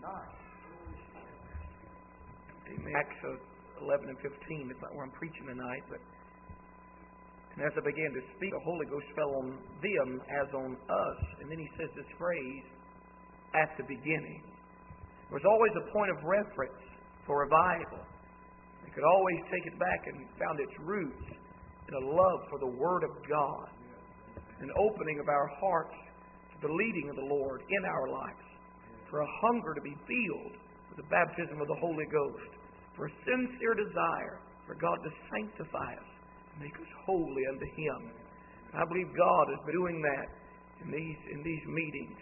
Amen. Acts 11 and 15. It's not where I'm preaching tonight, but and as I began to speak, the Holy Ghost fell on them as on us. And then he says this phrase, at the beginning. There was always a point of reference for revival. They could always take it back and found its roots in a love for the Word of God, an opening of our hearts to the leading of the Lord in our lives, for a hunger to be filled with the baptism of the Holy Ghost, for a sincere desire for God to sanctify us, make us holy unto Him. I believe God has been doing that in these meetings.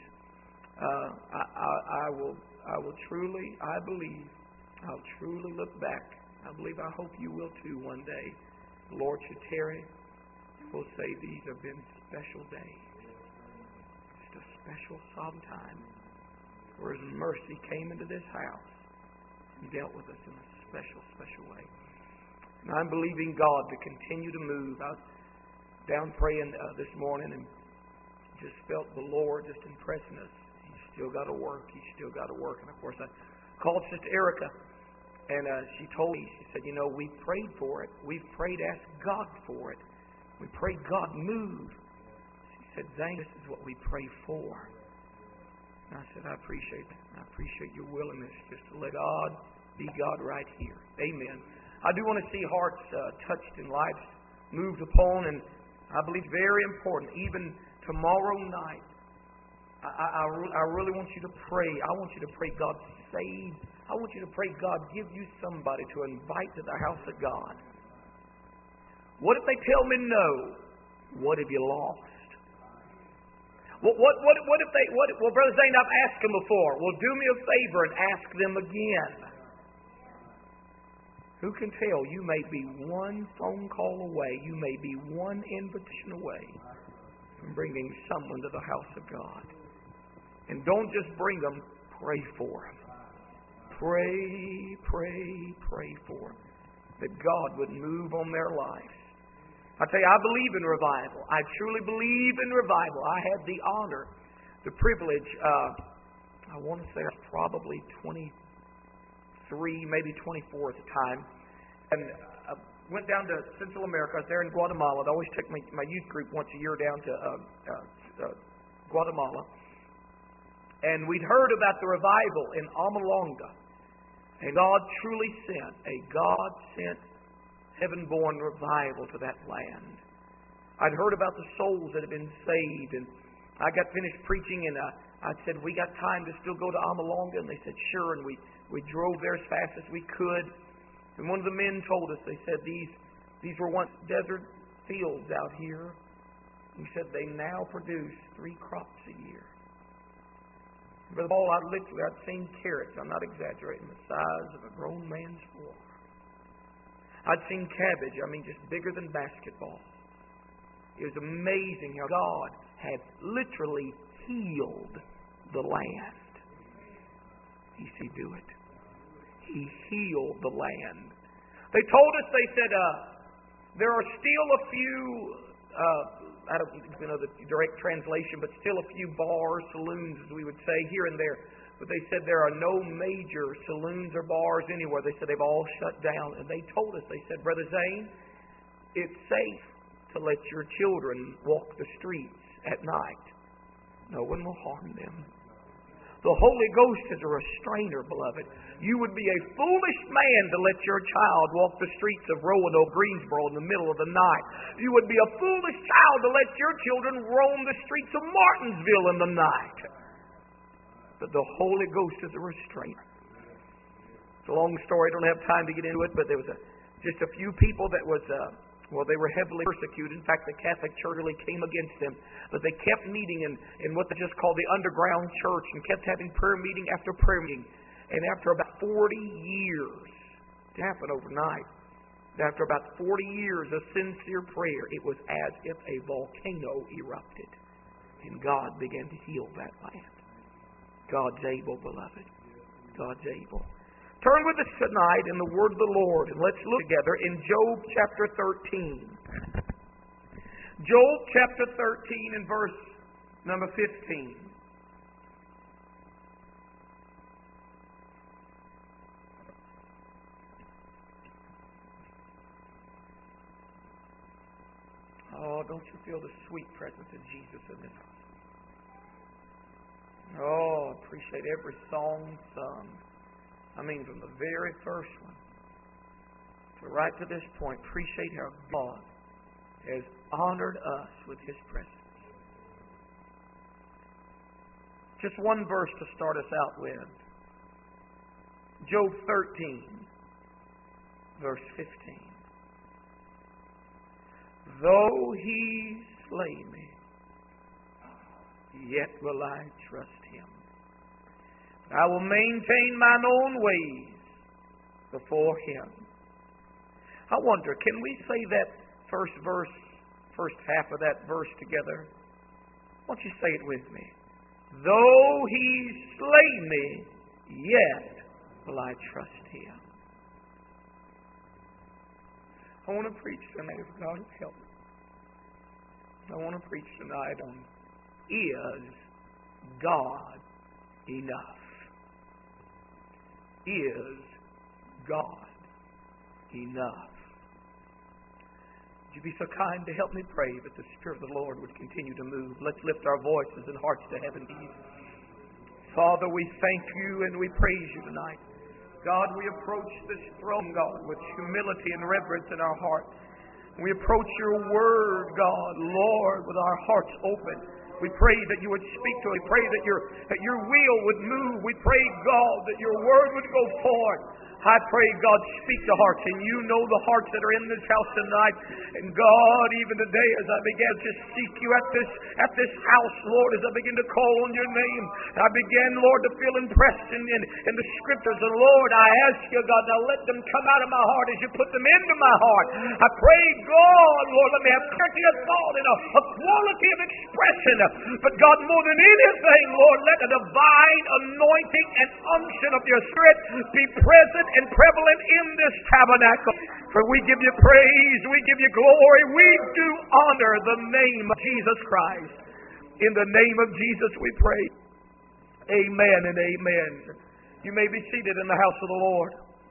I will truly, I believe, I'll truly look back. I believe, I hope you will too one day. The Lord should tarry, and we'll say these have been special days. Just a special solemn time where His mercy came into this house and dealt with us in a special, special way. And I'm believing God to continue to move. I was down praying this morning and just felt the Lord just impressing us. He's still got to work. He's still got to work. And of course, I called Sister Erica, and she told me, she said, we prayed for it. We've prayed, asked God for it. We prayed God move. She said, Zane, this is what we pray for. And I said, I appreciate that. I appreciate your willingness just to let God be God right here. Amen. I do want to see hearts touched and lives moved upon, and I believe it's very important. Even tomorrow night, I really want you to pray. I want you to pray God save. I want you to pray God give you somebody to invite to the house of God. What if they tell me no? What have you lost? What if they? Well, Brother Zane, I've asked them before. Well, do me a favor and ask them again. Who can tell? You may be one phone call away. You may be one invitation away from bringing someone to the house of God. And don't just bring them. Pray for them. Pray for them. That God would move on their lives. I tell you, I believe in revival. I truly believe in revival. I had the honor, the privilege, I want to say I was probably 23, maybe 24 at the time. And I went down to Central America. I was there in Guatemala. I'd always take my youth group once a year down to Guatemala. And we'd heard about the revival in Amalonga. And God truly sent a God-sent, heaven-born revival to that land. I'd heard about the souls that had been saved. And I got finished preaching, and I said, we got time to still go to Amalonga? And they said, sure. And we drove there as fast as we could. And one of the men told us, they said, these were once desert fields out here. He said, they now produce 3 crops a year. Brother Paul, I'd seen carrots, I'm not exaggerating, the size of a grown man's forearm. I'd seen cabbage, just bigger than basketball. It was amazing how God had literally healed the land. He said, do it. He healed the land. They told us, they said, there are still a few, I don't know the direct translation, but still a few bars, saloons, as we would say, here and there. But they said there are no major saloons or bars anywhere. They said they've all shut down. And they told us, they said, Brother Zane, it's safe to let your children walk the streets at night. No one will harm them. The Holy Ghost is a restrainer, beloved. You would be a foolish man to let your child walk the streets of Roanoke, Greensboro in the middle of the night. You would be a foolish child to let your children roam the streets of Martinsville in the night. But the Holy Ghost is a restrainer. It's a long story. I don't have time to get into it, but there was just a few people that was... they were heavily persecuted. In fact, the Catholic Church really came against them. But they kept meeting in what they just called the underground church and kept having prayer meeting after prayer meeting. And after about 40 years, it happened overnight. After about 40 years of sincere prayer, it was as if a volcano erupted. And God began to heal that land. God's able, beloved. God's able. Turn with us tonight in the Word of the Lord, and let's look together in Job chapter 13. Job chapter 13 and verse number 15. don't you feel the sweet presence of Jesus in this house? Oh, I appreciate every song sung. I mean, from the very first one to right to this point, appreciate how God has honored us with His presence. Just one verse to start us out with. Job 13, verse 15. Though He slay me, yet will I trust Him. I will maintain mine own ways before Him. I wonder, can we say that first half of that verse together? Why don't you say it with me? Though He slay me, yet will I trust Him. I want to preach tonight, if God will help me. I want to preach tonight on, is God enough? Is God enough? Would you be so kind to help me pray that the Spirit of the Lord would continue to move? Let's lift our voices and hearts to heaven. Father, we thank You and we praise You tonight. God, we approach this throne, God, with humility and reverence in our heart. We approach Your Word, God, Lord, with our hearts open. We pray that You would speak to us. We pray that Your will would move. We pray, God, that Your Word would go forth. I pray, God, speak to hearts, and You know the hearts that are in this house tonight. And God, even today, as I began to seek You at this house, Lord, as I begin to call on Your name, I began, Lord, to feel impressed in the Scriptures. And Lord, I ask You, God, now let them come out of my heart as You put them into my heart. I pray, God, Lord, let me have clarity of thought and a quality of expression. But God, more than anything, Lord, let the divine anointing and unction of Your Spirit be present and prevalent in this tabernacle. For we give You praise, we give You glory, we do honor the name of Jesus Christ. In the name of Jesus we pray. Amen and amen. You may be seated in the house of the Lord.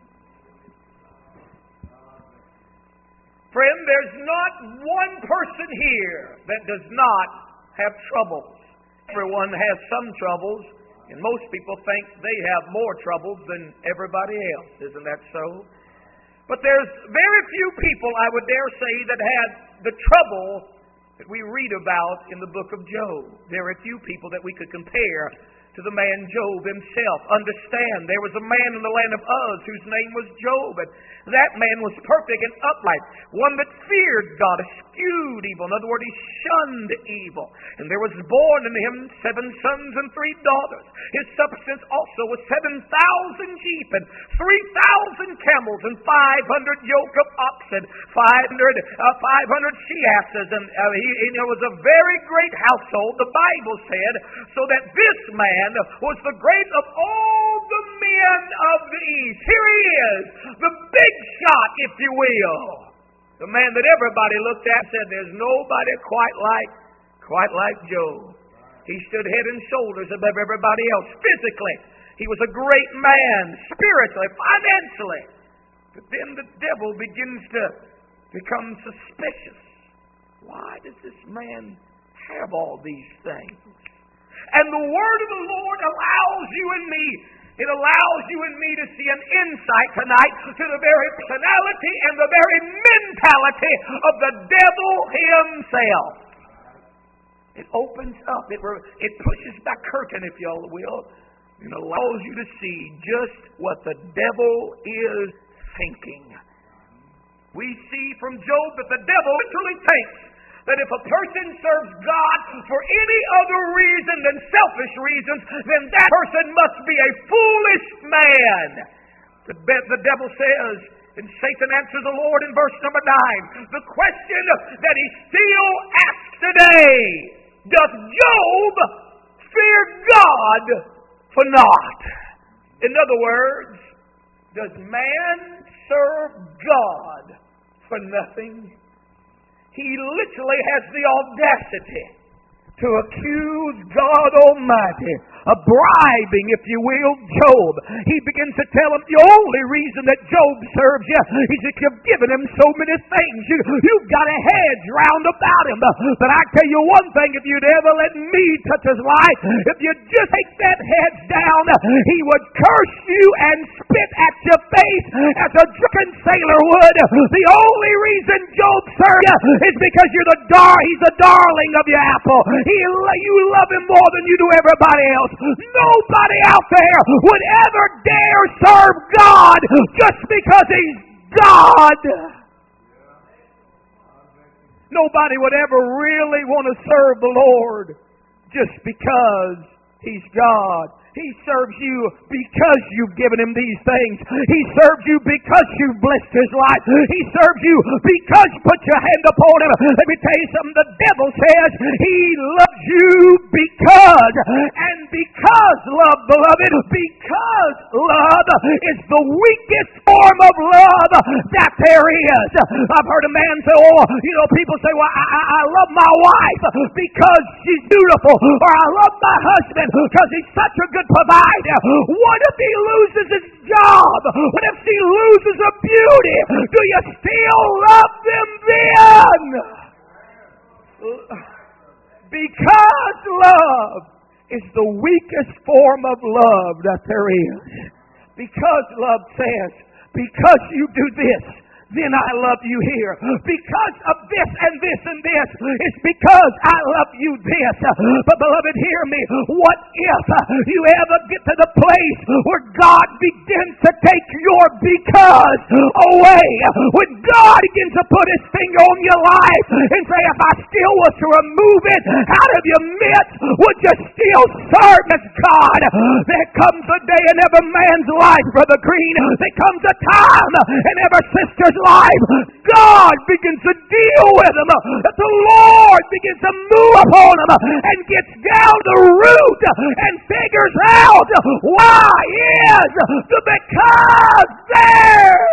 Friend, there's not one person here that does not have troubles. Everyone has some troubles. And most people think they have more troubles than everybody else. Isn't that so? But there's very few people, I would dare say, that had the trouble that we read about in the book of Job. There are few people that we could compare to the man Job himself. Understand, there was a man in the land of Uz whose name was Job, and that man was perfect and upright, one that feared God, eschewed evil. In other words, he shunned evil. And there was born unto him 7 sons and 3 daughters. His substance also was 7,000 sheep and 3,000 camels and 500 yoke of oxen, 500 she-asses, and it was a very great household, the Bible said, so that this man was the great of all the men of the East. Here he is, the big shot, if you will. The man that everybody looked at and said, there's nobody quite like Job. He stood head and shoulders above everybody else. Physically, he was a great man. Spiritually, financially. But then the devil begins to become suspicious. Why does this man have all these things? And the word of the Lord allows you and me, it allows you and me to see an insight tonight to the very personality and the very mentality of the devil himself. It opens up, it pushes back curtain, if y'all will, and allows you to see just what the devil is thinking. We see from Job that the devil literally thinks that if a person serves God for any other reason than selfish reasons, then that person must be a foolish man. The devil says, and Satan answers the Lord in verse number 9, the question that he still asks today, does Job fear God for naught? In other words, does man serve God for nothing? He literally has the audacity to accuse God Almighty of bribing, if you will, Job. He begins to tell him the only reason that Job serves you is that you've given him so many things. You've got a hedge round about him. But I tell you one thing, if you'd ever let me touch his life, if you just take that hedge down, he would curse you and spit at your face as a drunken sailor would. The only reason Job serves you is because he's the darling of your apple. You love him more than you do everybody else. Nobody out there would ever dare serve God just because he's God. Nobody would ever really want to serve the Lord just because he's God. He serves you because you've given him these things. He serves you because you've blessed his life. He serves you because you put your hand upon him. Let me tell you something. The devil says he loves you because. And because love, beloved, because love is the weakest form of love that there is. I've heard a man say, people say, well, I love my wife because she's beautiful. Or I love my husband because he's such a good provider. What if he loses his job? What if she loses her beauty? Do you still love them then? Because love is the weakest form of love that there is. Because love says, because you do this, then I love you here. Because of this and this and this. It's because I love you this. But beloved, hear me. What if you ever get to the place where God begins to take your because away? When God begins to put his finger on your life and say, if I still was to remove it out of your midst, would you still serve as God? There comes a day in every man's life, Brother Green. There comes a time in every sister's life, God begins to deal with them. That the Lord begins to move upon them and gets down the root and figures out why is the because there.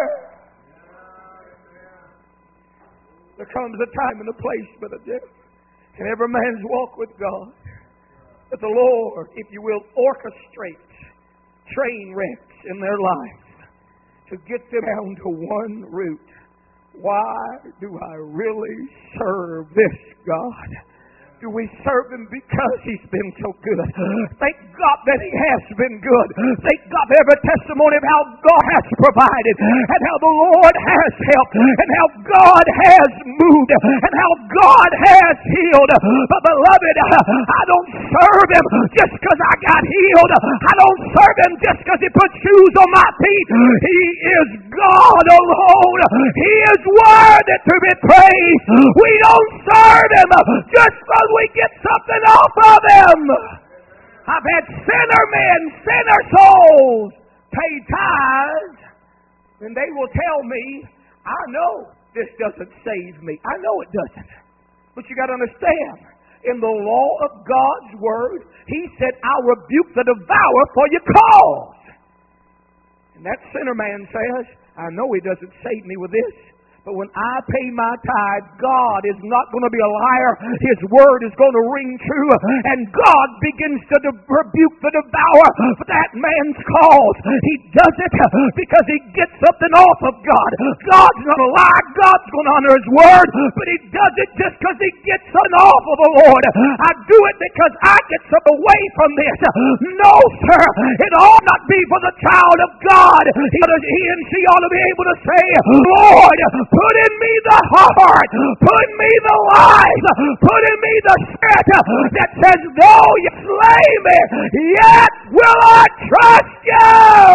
There comes a time and a place, Brother Jeff, in every man's walk with God, that the Lord, if you will, orchestrates train wrecks in their life to get them down to one root. Why do I really serve this God? Do we serve him because he's been so good? Thank God that he has been good. Thank God for every testimony of how God has provided and how the Lord has helped and how God has moved and how God has healed. But beloved, I don't serve him just because I got healed. I don't serve him just because he put shoes on my feet. He is God alone. He is worthy to be praised. We don't serve him just because we get something off of him. I've had sinner men, sinner souls pay tithes, and they will tell me, I know this doesn't save me. I know it doesn't. But you got to understand, in the law of God's word, he said, I'll rebuke the devourer for your cause. And that sinner man says, I know he doesn't save me with this. But when I pay my tithe, God is not going to be a liar. His word is going to ring true. And God begins to rebuke the devourer for that man's cause. He does it because he gets something off of God. God's not a liar. God's going to honor his word. But he does it just because he gets something off of the Lord. I do it because I get something away from this. No, sir. It ought not be for the child of God. He and she ought to be able to say, Lord, put in me the heart, put in me the life, put in me the spirit that says, though you slay me, yet will I trust you.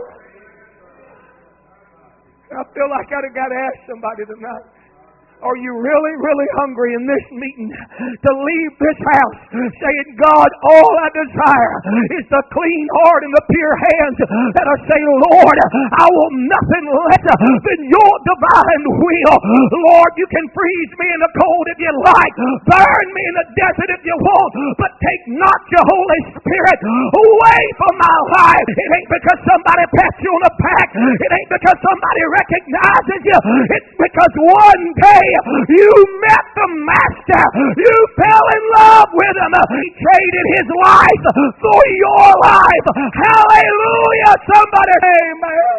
I feel like I've got to ask somebody tonight, are you really, really hungry in this meeting to leave this house saying, God, all I desire is the clean heart and the pure hands that are saying, Lord, I want nothing less than your divine will. Lord, you can freeze me in the cold if you like. Burn me in the desert if you want. But take not your Holy Spirit away from my life. It ain't because somebody pats you on the back. It ain't because somebody recognizes you. It's because one day you met the Master. You fell in love with Him. He traded His life for your life. Hallelujah! Somebody, amen.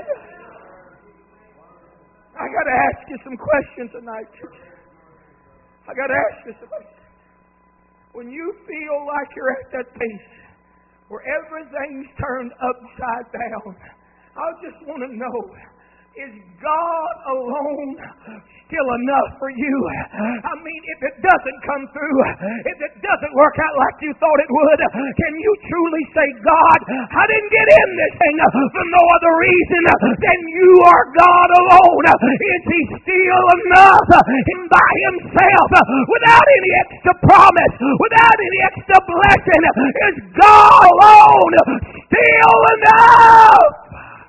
I got to ask you some questions tonight, church. I got to ask you some questions. When you feel like you're at that place where everything's turned upside down, I just want to know, is God alone still enough for you? I mean, if it doesn't come through, if it doesn't work out like you thought it would, can you truly say, God, I didn't get in this thing for no other reason than you are God alone? Is He still enough by Himself without any extra promise, without any extra blessing? Is God alone still enough?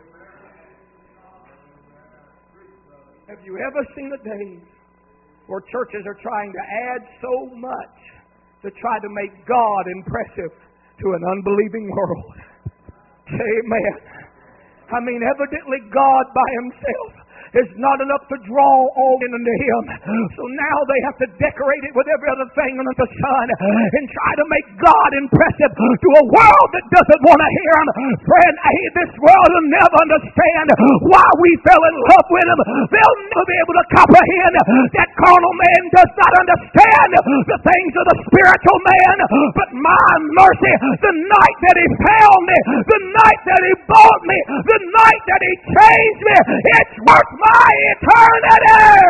Have you ever seen a day where churches are trying to add so much to try to make God impressive to an unbelieving world? Amen. I mean, evidently God by Himself is not enough to draw all into Him. So now they have to decorate it with every other thing under the sun and try to make God impressive to a world that doesn't want to hear Him. Friend, this world will never understand why we fell in love with Him. They'll never be able to comprehend that carnal man does not understand the things of the spiritual man. But my mercy, the night that He found me, the night that He bought me, the night that He changed me, it's worth my eternity.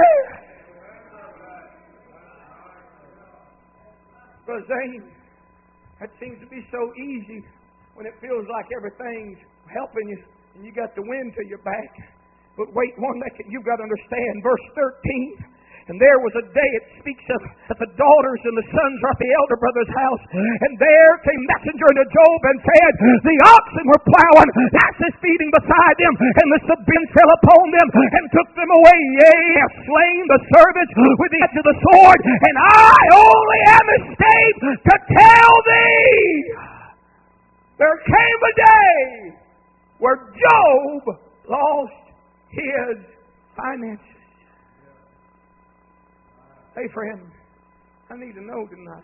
Brother Zane, that seems to be so easy when it feels like everything's helping you and you got the wind to your back. But wait one second, you've got to understand verse 13. And there was a day, it speaks of the daughters and the sons are at the elder brother's house. And there came messenger unto Job and said, the oxen were plowing, asses feeding beside them, and the Sabaeans fell upon them and took them away. Yea, have slain the servants with the edge of the sword, and I only am escaped to tell thee. There came a day where Job lost his finances. Hey friend, I need to know tonight,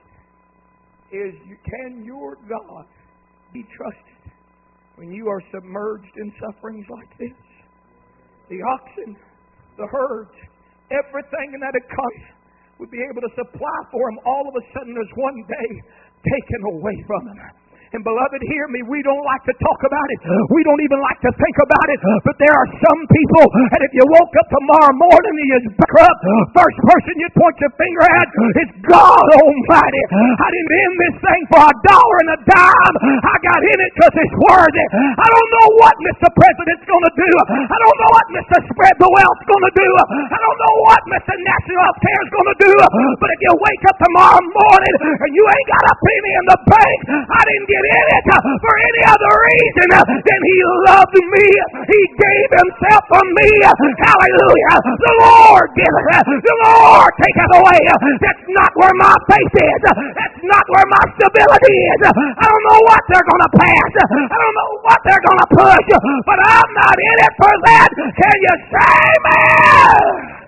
can your God be trusted when you are submerged in sufferings like this? The oxen, the herds, everything in that economy would be able to supply for him. All of a sudden there's one day taken away from him. And beloved, hear me, we don't like to talk about it. We don't even like to think about it. But there are some people, and if you woke up tomorrow morning and you bankrupt, first person you'd point your finger at is God Almighty. I didn't in this thing for $1 and a dime. I got in it because it's worthy. I don't know what Mr. President's going to do. I don't know what Mr. Spread the Wealth's going to do. I don't know what Mr. National Health Care is going to do. But if you wake up tomorrow morning and you ain't got a penny in the bank, I didn't get in it for any other reason than He loved me. He gave Himself for me. Hallelujah. The Lord giveth. The Lord taketh away. That's not where my faith is. That's not where my stability is. I don't know what they're going to pass. I don't know what they're going to push. But I'm not in it for that. Can you say amen?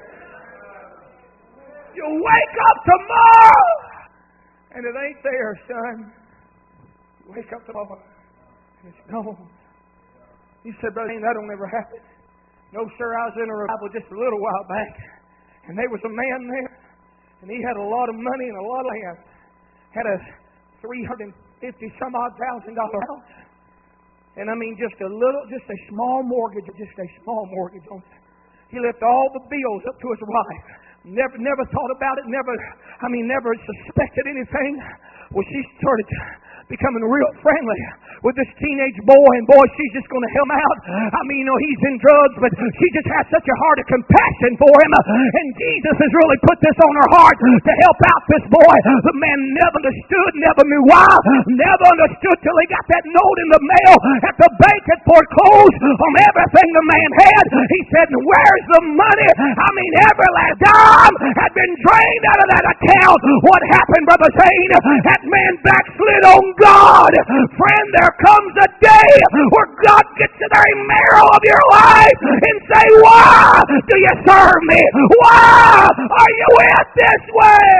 You wake up tomorrow and it ain't there, son. Wake up tomorrow and it's gone. You said, Brother, that don't ever happen. No, sir, I was in a revival just a little while back, and there was a man there, and he had a lot of money and a lot of land. Had a $350-some-odd thousand house. And I mean, just a small mortgage on it. He left all the bills up to his wife. Never thought about it, never suspected anything. Well, she started becoming real friendly with this teenage boy, and boy, she's just going to help him out. I mean, he's in drugs, but she just has such a heart of compassion for him, and Jesus has really put this on her heart to help out this boy. The man never understood, never knew why, never understood till he got that note in the mail at the bank had foreclosed on everything the man had. He said, where's the money? I mean, every last dime had been drained out of that account. What happened, Brother Zane? That man backslid on God. Friend, there comes a day where God gets to the very marrow of your life and say, why do you serve me? Why are you with this way?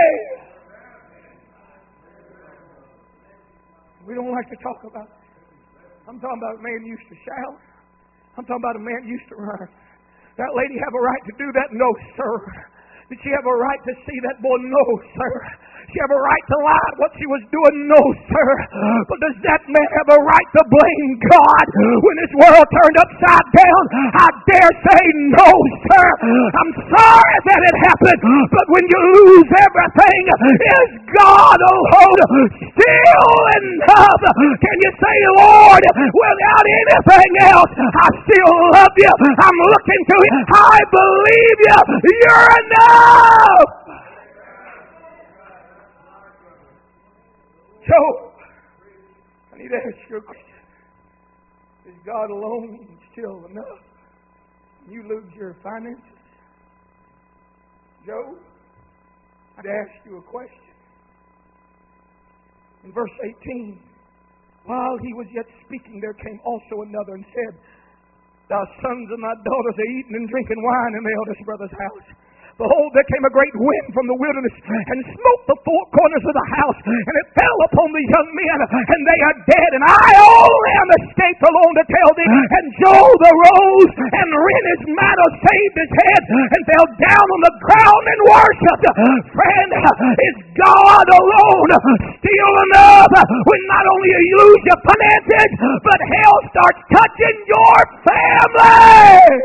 We don't like to talk about it. I'm talking about a man who used to shout. I'm talking about a man who used to run. That lady have a right to do that? No, sir. Did she have a right to see that boy? No, sir. She have a right to lie at what she was doing? No, sir. But does that man have a right to blame God when this world turned upside down? I dare say no, sir. I'm sorry that it happened, but when you lose everything, is God alone still enough? Can you say, Lord, without anything else, I still love you. I'm looking to you. I believe you. You're enough. So, I need to ask you a question. Is God alone still enough? You lose your finances? Job, I'd ask you a question. In verse 18, while he was yet speaking, there came also another and said, thy sons and thy daughters are eating and drinking wine in the eldest brother's house. Behold, there came a great wind from the wilderness and smote the four corners of the house, and it fell upon the young men, and they are dead. And I only am escaped alone to tell thee. And Job arose and rent his mantle, saved his head, and fell down on the ground and worshipped. Friend, is God alone still enough when not only you lose your finances, but hell starts touching your family?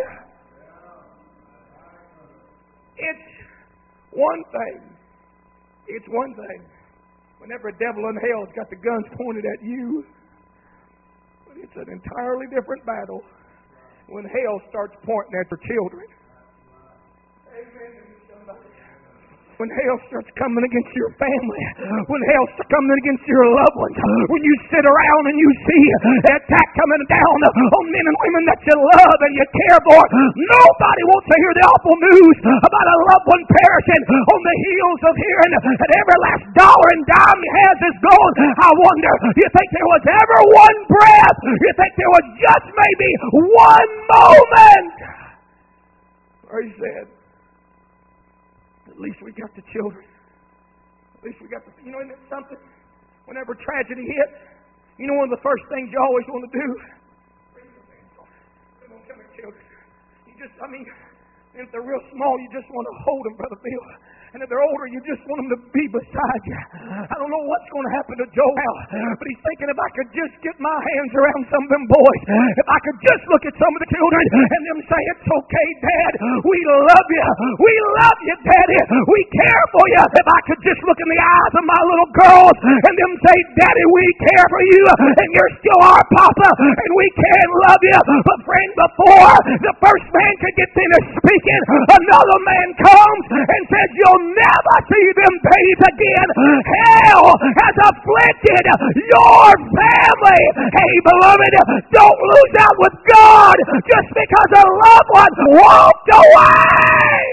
It's one thing whenever a devil in hell's got the guns pointed at you, but it's an entirely different battle when hell starts pointing at your children. Amen. When hell starts coming against your family, when hell starts coming against your loved ones, when you sit around and you see an attack coming down on men and women that you love and you care for, nobody wants to hear the awful news about a loved one perishing on the heels of hearing that every last dollar and dime he has is gone. I wonder, you think there was ever one breath? You think there was just maybe one moment? Or he said, at least we got the children. At least we got the... You know, isn't it something? Whenever tragedy hits, you know one of the first things you always want to do? Bring the children. You just, if they're real small, you just want to hold them, Brother Bill. And if they're older, you just want them to be beside you. I don't know what's going to happen to Joel, but he's thinking if I could just get my hands around some of them boys, if I could just look at some of the children and them say, it's okay, Dad, we love you. We love you, Daddy. We care for you. If I could just look in the eyes of my little girls and them say, Daddy, we care for you, and you're still our Papa, and we can love you. But friend, before the first man could get finished speaking, another man comes and says, you'll never see them days again. Hell has afflicted your family. Hey, beloved, don't lose out with God just because a loved one walked away.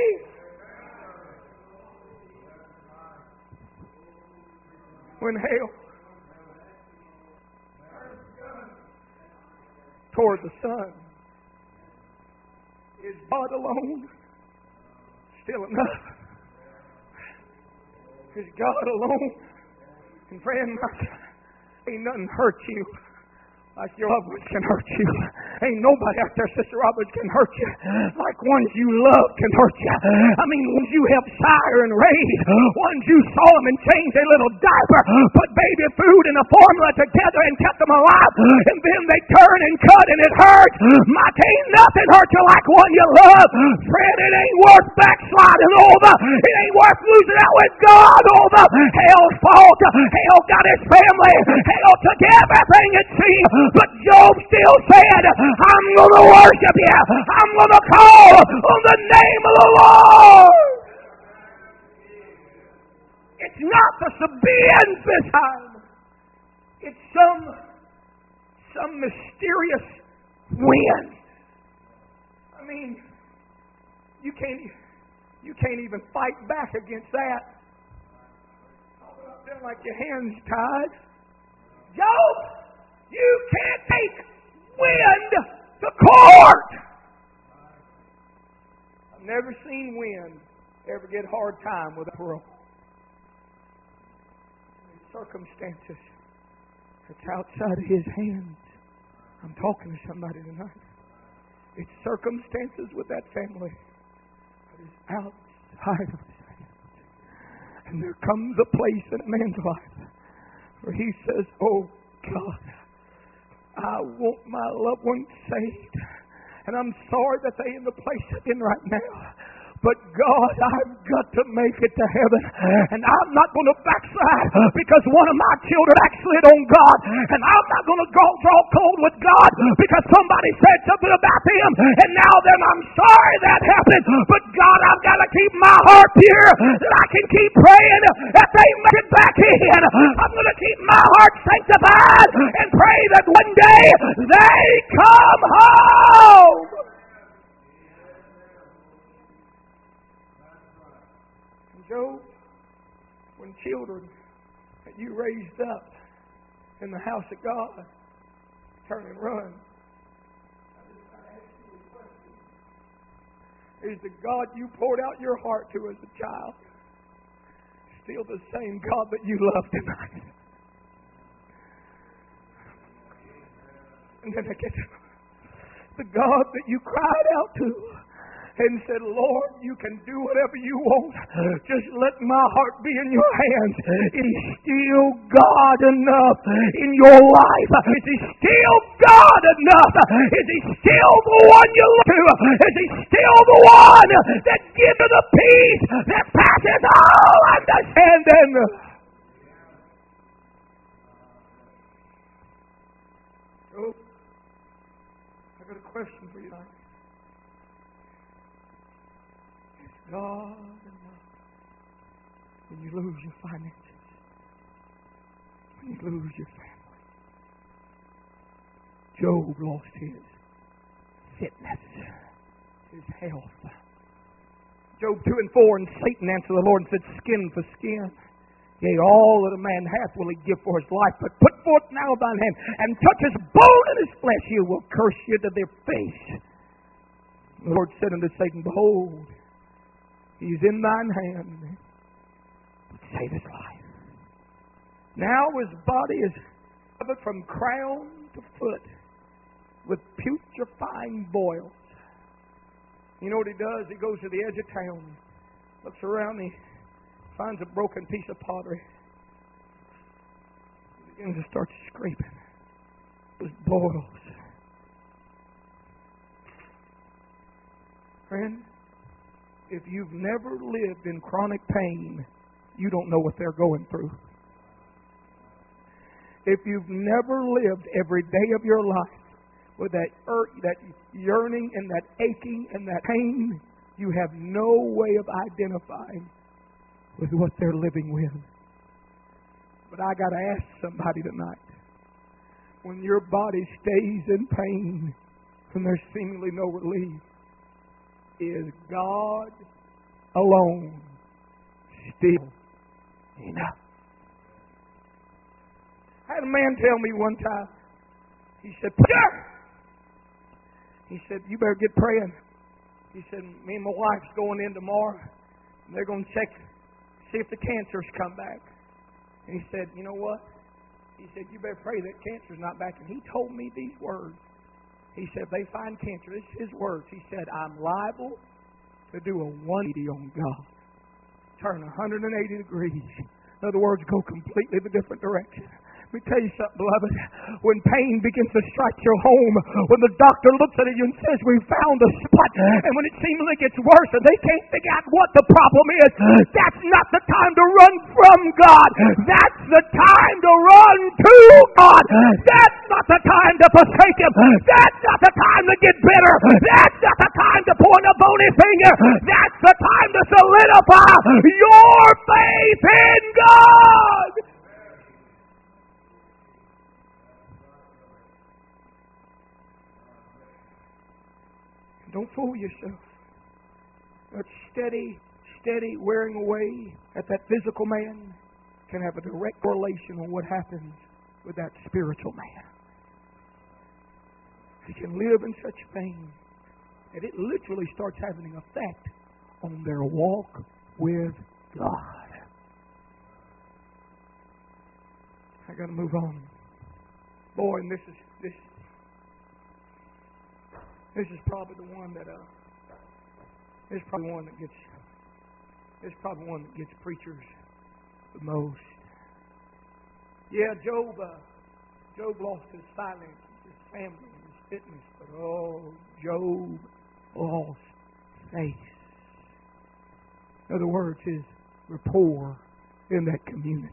When hell toward the sun, is God alone still enough? Is God alone? And friend, ain't nothing hurt you like your loved ones can hurt you. Ain't nobody out there, Sister Roberts, can hurt you like ones you love can hurt you. Ones you helped sire and raise, ones you saw them and changed their little diaper, put baby food and a formula together and kept them alive, and then they turn and cut and it hurts. Ain't nothing hurt you like one you love. Friend, it ain't worth backsliding over. It ain't worth losing out with God over. Hell's fault. Hell got his family. Hell took everything it seemed. But Job still said, I'm going to worship you. I'm going to call on the name of the Lord. It's not the Sabaeans this time. It's some mysterious wind. You can't even fight back against that. Up there like your hands tied. Job, you can't take wind never seen wind ever get hard time with a parole. Circumstances that's outside of His hands. I'm talking to somebody tonight. It's circumstances with that family that is outside of His hands. And there comes a place in a man's life where he says, oh God, I want my loved ones saved. And I'm sorry that they're in the place they're in right now. But God, I've got to make it to heaven. And I'm not going to backslide because one of my children backslid on God. And I'm not going to draw cold with God because somebody said something about them. And now then I'm sorry that happened. But God, I've got to keep my heart pure that I can keep praying that they make it back in. I'm going to keep my heart sanctified and pray that one day they come home. Job, when children that you raised up in the house of God turn and run, is the God you poured out your heart to as a child still the same God that you love tonight? And then again, the God that you cried out to and said, Lord, you can do whatever you want. Just let my heart be in your hands. Is He still God enough in your life? Is He still God enough? Is He still the one you look to? Is He still the one that gives you the peace that passes all understanding? So, I got a question for you tonight. God enough when you lose your finances, when you lose your family. Job lost his fitness, his health. Job 2 and 4, and Satan answered the Lord and said, skin for skin. Yea, all that a man hath will he give for his life, but put forth now thine hand, and touch his bone and his flesh, he will curse you to their face. The Lord said unto Satan, behold, He's in thine hand, but save his life. Now his body is covered from crown to foot with putrefying boils. You know what he does? He goes to the edge of town, looks around, he finds a broken piece of pottery, he begins to start scraping those boils. Friend, if you've never lived in chronic pain, you don't know what they're going through. If you've never lived every day of your life with that yearning and that aching and that pain, you have no way of identifying with what they're living with. But I got to ask somebody tonight, when your body stays in pain and there's seemingly no relief, is God alone still enough? I had a man tell me one time, he said, Preacher! He said, you better get praying. He said, me and my wife's going in tomorrow, and they're going to check, see if the cancer's come back. And he said, you know what? He said, you better pray that cancer's not back. And he told me these words. He said, they find cancer. This is his words. He said, I'm liable to do a 180 on God. Turn 180 degrees. In other words, go completely the different direction. Let me tell you something, beloved. When pain begins to strike your home, when the doctor looks at you and says, we found a spot, and when it seems like it's worse and they can't figure out what the problem is, that's not the time to run from God. That's the time to run to God. That's not the time to forsake Him. That's not the time to get bitter. That's not the time to point a bony finger. That's the time to solidify your faith in God. Don't fool yourself. That steady wearing away at that physical man can have a direct correlation on what happens with that spiritual man. He can live in such pain that it literally starts having an effect on their walk with God. I got to move on. Boy, and this is probably the one that this is probably one that gets preachers the most. Yeah, Job lost his finances, his family, his fitness, but Job lost faith. In other words, his rapport in that community.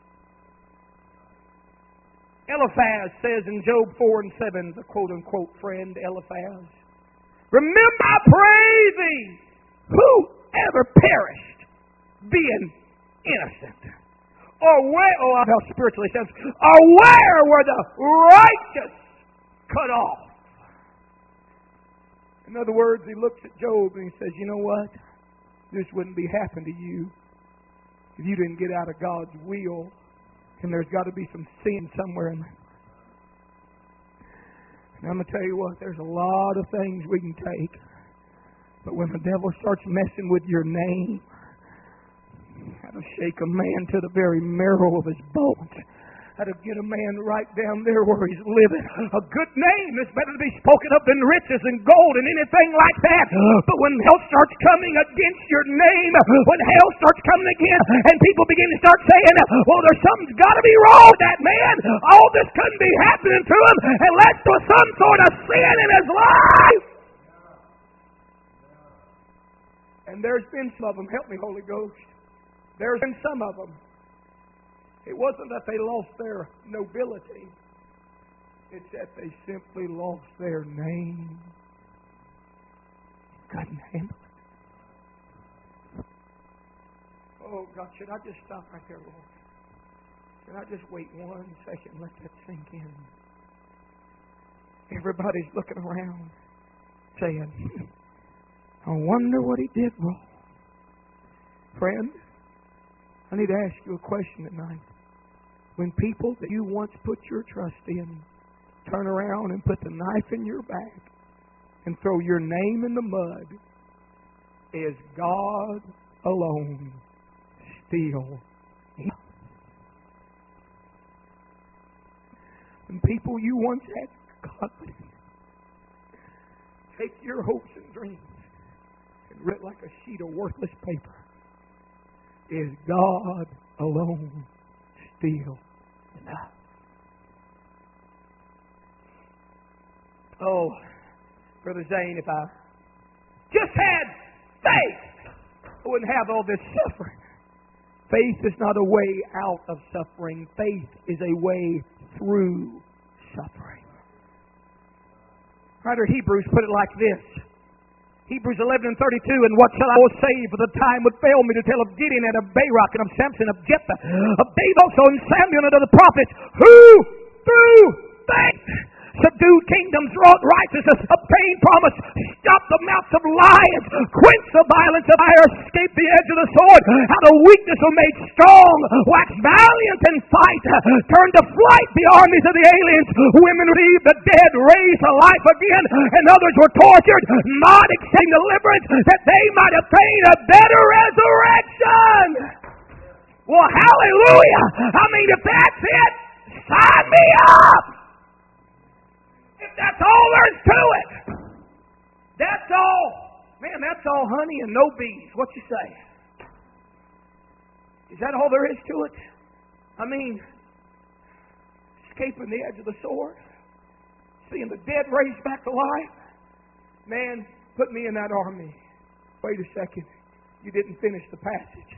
Eliphaz says in Job 4:7, the quote-unquote friend Eliphaz, "Remember, I pray thee, whoever perished, being innocent. Or where, how spiritually sounds, or where were the righteous cut off?" In other words, he looks at Job and he says, you know what? This wouldn't be happening to you if you didn't get out of God's will. And there's got to be some sin somewhere in there. And I'm going to tell you what, there's a lot of things we can take. But when the devil starts messing with your name, that'll shake a man to the very marrow of his bones. That'll get a man right down there where he's living. A good name is better to be spoken of than riches and gold and anything like that. But when hell starts coming against your name, when hell starts coming again, and people begin to start saying, well, there's something's got to be wrong with that man. All this couldn't be happening to him unless there was some sort of sin in his life. And there's been some of them. Help me, Holy Ghost. There's been some of them. It wasn't that they lost their nobility. It's that they simply lost their name. Couldn't handle it. Oh, God, should I just stop right there, Lord? Should I just wait 1 second and let that sink in? Everybody's looking around saying, I wonder what he did wrong. Friend, I need to ask you a question tonight. When people that you once put your trust in turn around and put the knife in your back and throw your name in the mud, is God alone still enough? When people you once had confidence take your hopes and dreams and rip like a sheet of worthless paper, is God alone still enough? Oh, Brother Zane, if I just had faith, I wouldn't have all this suffering. Faith is not a way out of suffering. Faith is a way through suffering. Writer of Hebrews put it like this. Hebrews 11:32, and what shall I say, for the time would fail me to tell of Gideon and of Barak and of Samson, of Jephthah, of David also, and Samuel, and of the prophets, who through faith subdued kingdoms, wrought righteousness, obtained promise, stopped the mouths of lions, quenched the violence of fire, escaped the edge of the sword, out of weakness were made strong, waxed valiant in fight, turned to flight the armies of the aliens, women received the dead, raised to life again, and others were tortured, not accepting deliverance, that they might obtain a better resurrection. Well, hallelujah! I mean, if that's it, sign me up! That's all there's to it. That's all. Man, that's all honey and no bees. What you say? Is that all there is to it? I mean, escaping the edge of the sword, seeing the dead raised back to life. Man, put me in that army. Wait a second. You didn't finish the passage.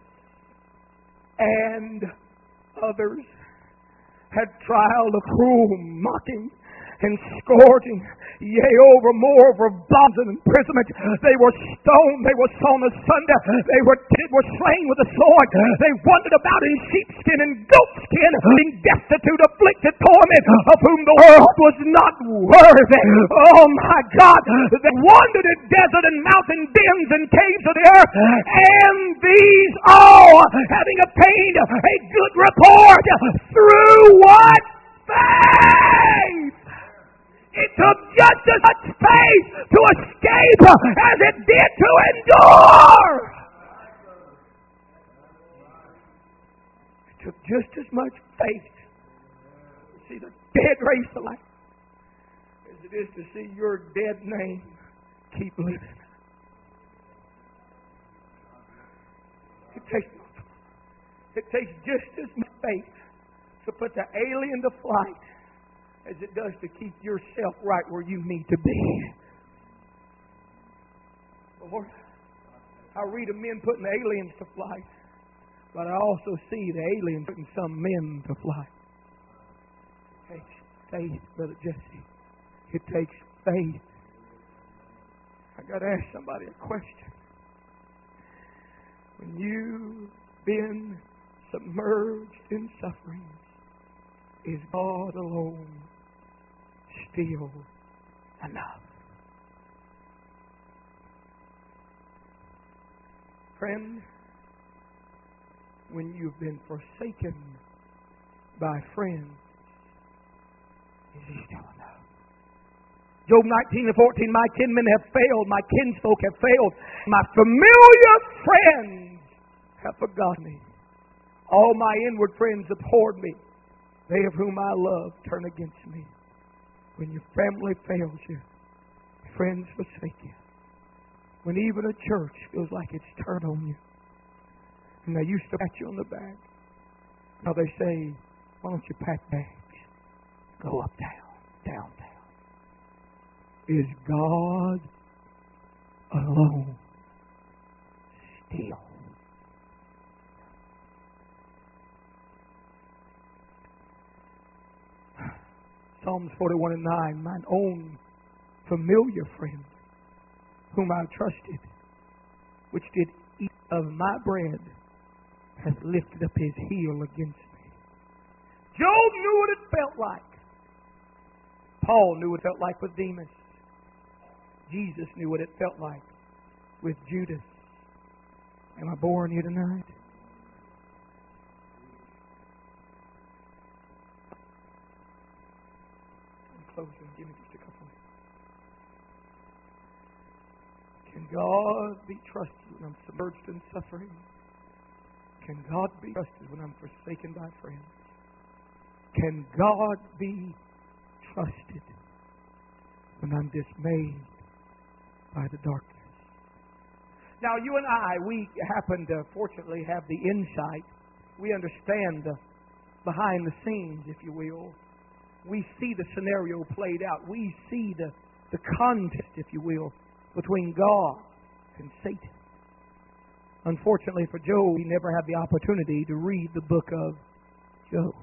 And others had trial of cruel mocking and scourging, yea, over more of bonds and imprisonment. They were stoned, they were sawn asunder, they were slain with the sword. They wandered about in sheepskin and goatskin, being destitute, afflicted, torment, of whom the world was not worthy. Oh my God! They wandered in desert and mountain dens and caves of the earth, and these all, having obtained a good report through what? Faith! It took just as much faith to escape as it did to endure. It took just as much faith to see the dead raised to life as it is to see your dead name keep living. It takes just as much faith to put the alien to flight as it does to keep yourself right where you need to be. Lord, I read of men putting aliens to flight, but I also see the aliens putting some men to flight. It takes faith, Brother Jesse. It takes faith. I got to ask somebody a question. When you've been submerged in suffering, is God alone still enough? Friend, when you've been forsaken by friends, is He still enough? Job 19:14, my kinsmen have failed, my kinsfolk have failed, my familiar friends have forgotten me. All my inward friends abhorred me. They of whom I love turn against me. When your family fails you, friends forsake you. When even a church feels like it's turned on you. And they used to pat you on the back. Now they say, why don't you pack bags? Go uptown, downtown. Is God alone still? Psalms 41 and 9, mine own familiar friend, whom I trusted, which did eat of my bread, hath lifted up his heel against me. Job knew what it felt like. Paul knew what it felt like with Demas. Jesus knew what it felt like with Judas. Am I boring you tonight? I'm closing. Give me just a couple. Can God be trusted when I'm submerged in suffering? Can God be trusted when I'm forsaken by friends? Can God be trusted when I'm dismayed by the darkness? Now, you and I, we happen to fortunately have the insight. We understand the behind the scenes, if you will. We see the scenario played out. We see the contest, if you will, between God and Satan. Unfortunately for Job, he never had the opportunity to read the book of Job.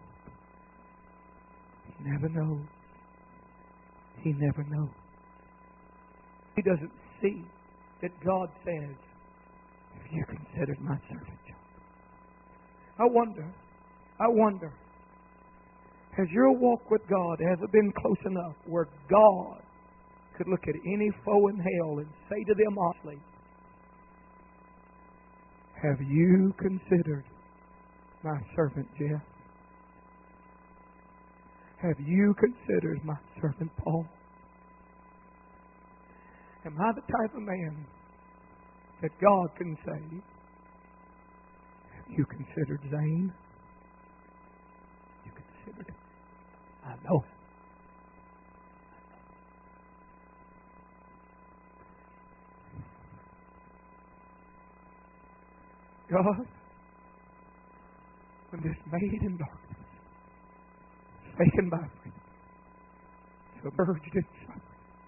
He never knows. He never knows. He doesn't see that God says, if you considered my servant Job. I wonder, has your walk with God ever been close enough where God could look at any foe in hell and say to them honestly, have you considered my servant Jeff? Have you considered my servant Paul? Am I the type of man that God can say, have you considered Zane? You considered it? I know it. God, when dismayed in darkness, forsaken by friends, submerged in suffering,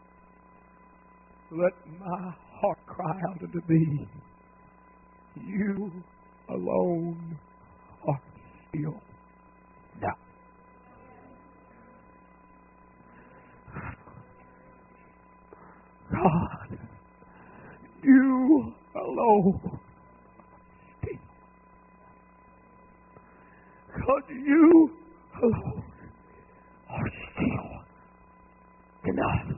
let my heart cry out unto thee. You alone are still now. God, you alone. God, you alone are still enough.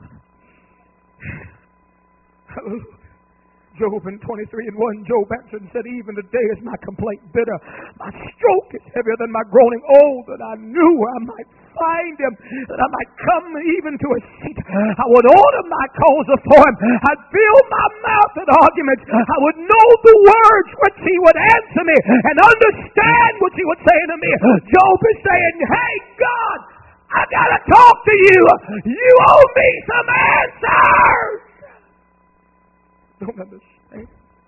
Hallelujah. Job in 23 and 1, Job answered and said, even today is my complaint bitter. My stroke is heavier than my groaning. Oh, that I knew I might find Him, that I might come even to a seat. I would order my cause before Him. I'd fill my mouth with arguments. I would know the words which He would answer me and understand what He would say to me. Job is saying, hey, God, I got to talk to You. You owe me some answers. Don't understand.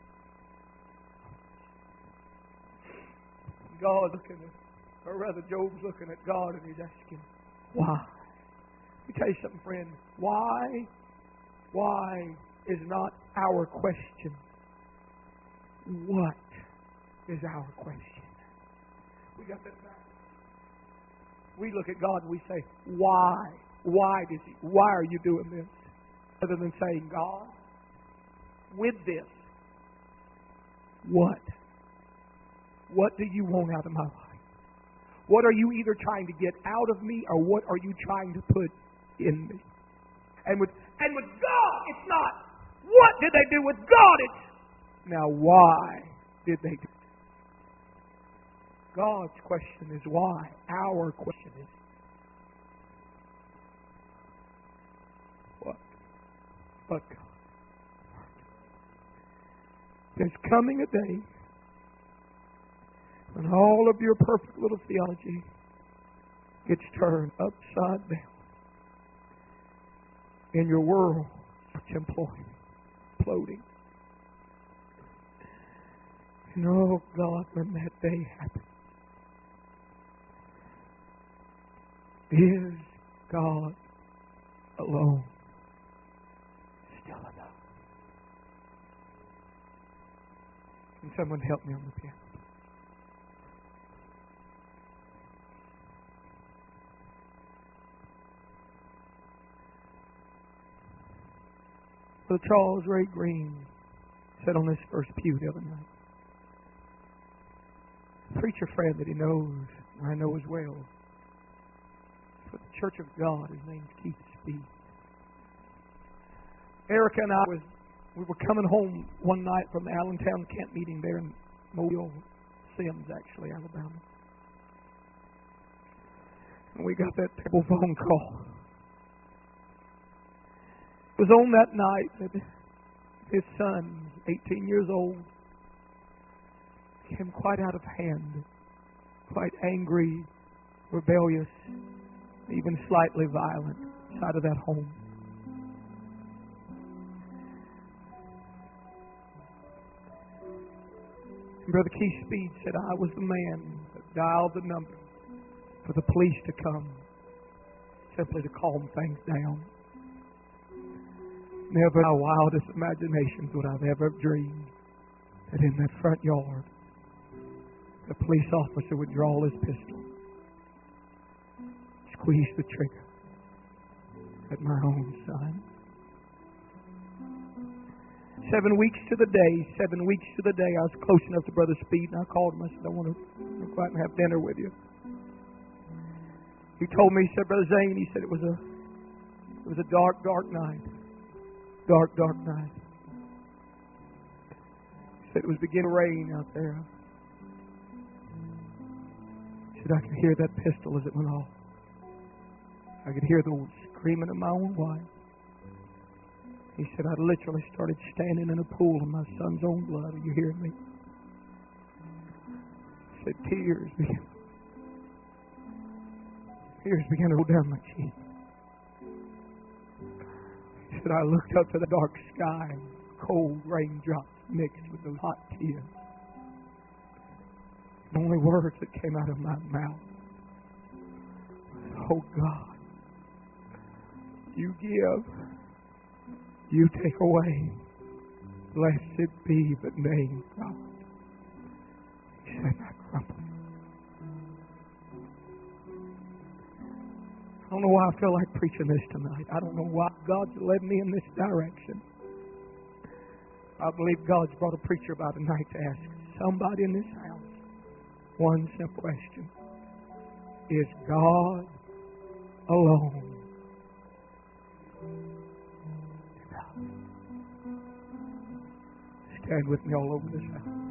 God looking at, or rather Job's looking at God and he's asking, why? Let me tell you something, friend. Why is not our question. What is our question? We got that back. We look at God and we say, why? Why are you doing this? Rather than saying, God, with this, what? What do You want out of my life? What are You either trying to get out of me or what are You trying to put in me? And with God, it's not what did they do with God, it's now why did they do it? God's question is why. Our question is what? But God. There's coming a day when all of your perfect little theology gets turned upside down. And your world starts imploding. And oh God, when that day happens, is God alone still enough? Can someone help me on the piano? Brother Charles Ray Green sat on this first pew the other night. A preacher friend that he knows, I know as well. For the Church of God, his name's Keith Speed. Erica and I we were coming home one night from the Allentown camp meeting there in Mobile, Sims actually, Alabama. And we got that terrible phone call. It was on that night that his son, 18 years old, became quite out of hand, quite angry, rebellious, even slightly violent inside of that home. And Brother Keith Speed said, I was the man that dialed the number for the police to come, simply to calm things down. Never in my wildest imaginations would I've ever dreamed that in that front yard, the police officer would draw his pistol, squeeze the trigger at my own son. 7 weeks to the day, I was close enough to Brother Speed, and I called him. I said, I want to go out and have dinner with you. He told me, he said, Brother Zane, he said it was a dark, dark night. Dark, dark night. He said it was beginning to rain out there. He said I could hear that pistol as it went off. I could hear the screaming of my own wife. He said I literally started standing in a pool of my son's own blood. Are you hearing me? He said tears began to roll down my cheek. He said I looked up to the dark sky and cold raindrops mixed with those hot tears. The only words that came out of my mouth was, oh God, you give, you take away. Blessed be the name of God. He said, not crumble. I don't know why I feel like preaching this tonight. I don't know why God's led me in this direction. I believe God's brought a preacher by tonight to ask somebody in this house one simple question. Is God alone enough? Stand with me all over this house.